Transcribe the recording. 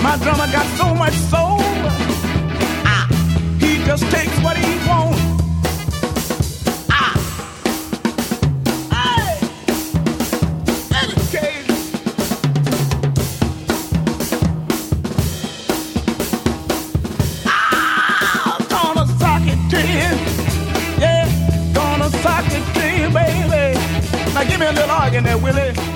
My drummer got so much soul. He just takes what he wants. Hey, educate. Gonna sock it to you. Yeah, gonna sock it to you, baby. Now give me a little organ there, Willie.